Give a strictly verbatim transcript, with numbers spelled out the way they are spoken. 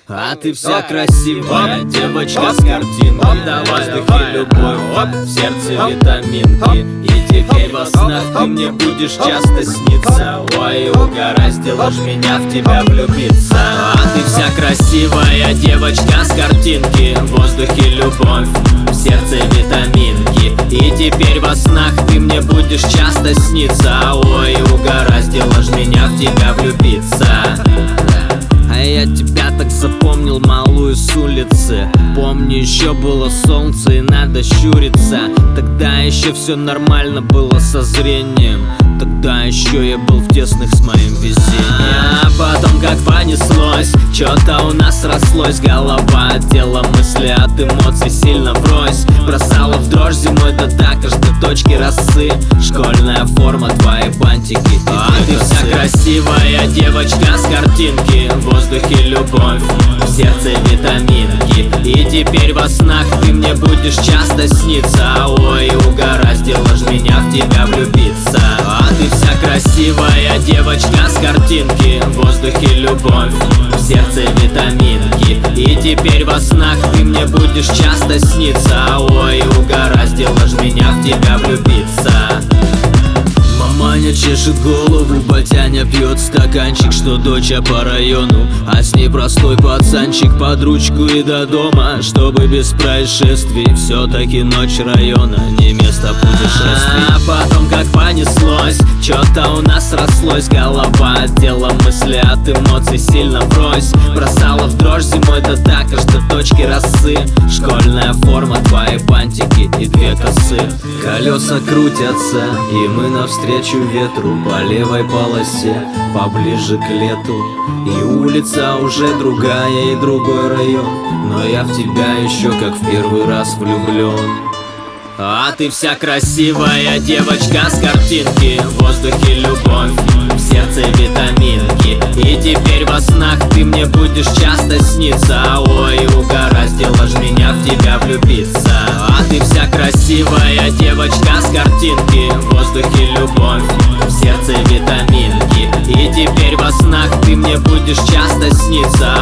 А ты вся красивая девочка с картинки. На воздухе любовь, в сердце витаминки. И теперь во снах ты мне будешь часто сниться. Ой, угораздило ж меня в тебя влюбиться. А ты вся красивая девочка с картинки. В воздухе любовь, в сердце витаминки. И теперь во снах ты мне будешь часто сниться. Ой, угораздило ж меня в тебя влюбиться. А я тебя так запомнил, малую с улицы. Помню, еще было солнце и надо щуриться. Тогда еще все нормально было со зрением. Тогда еще я был в тесных с моим везением. А потом как понеслось, что-то у нас срослось. Голова от тела, мысли от эмоций сильно врозь. Бросала в дрожь зимой до так аж до точки росы. Школьная форма, твои бантики. А ты вся красивая девочка с картинки. В воздухе любовь, в сердце витаминки. И теперь во снах ты мне будешь часто сниться. Ой, угораздило ж меня в тебя влюбиться. А ты вся красивая девочка с картинки. В воздухе любовь, в сердце витаминки. И теперь во снах ты мне будешь часто сниться. Ой, угораздило ж меня в тебя влюбиться. Маманя чешет голову, батяня пьет стаканчик, что доча по району, а с ней простой пацанчик под ручку и до дома, чтобы без происшествий. Все-таки ночь района, не место путешествий. А потом как понеслось, что-то у нас срослось. Голова от тела, мысли от эмоций сильно врозь. Бросала в дрожь зимой да так аж до точки росы. Школьная форма, твои бантики и две косы. Колеса крутятся, и мы навстречу ветру по левой полосе, поближе к лету. И улица уже другая и другой район, но я в тебя еще как в первый раз влюблен. А ты вся красивая девочка с картинки. В воздухе любовь, в сердце витаминки. И теперь во снах ты мне будешь часто сниться. Ой, угораздило ж меня в тебя влюбиться. А ты вся красивая девочка с картинки. В воздухе любовь, в сердце витаминки. И теперь во снах ты мне будешь часто сниться.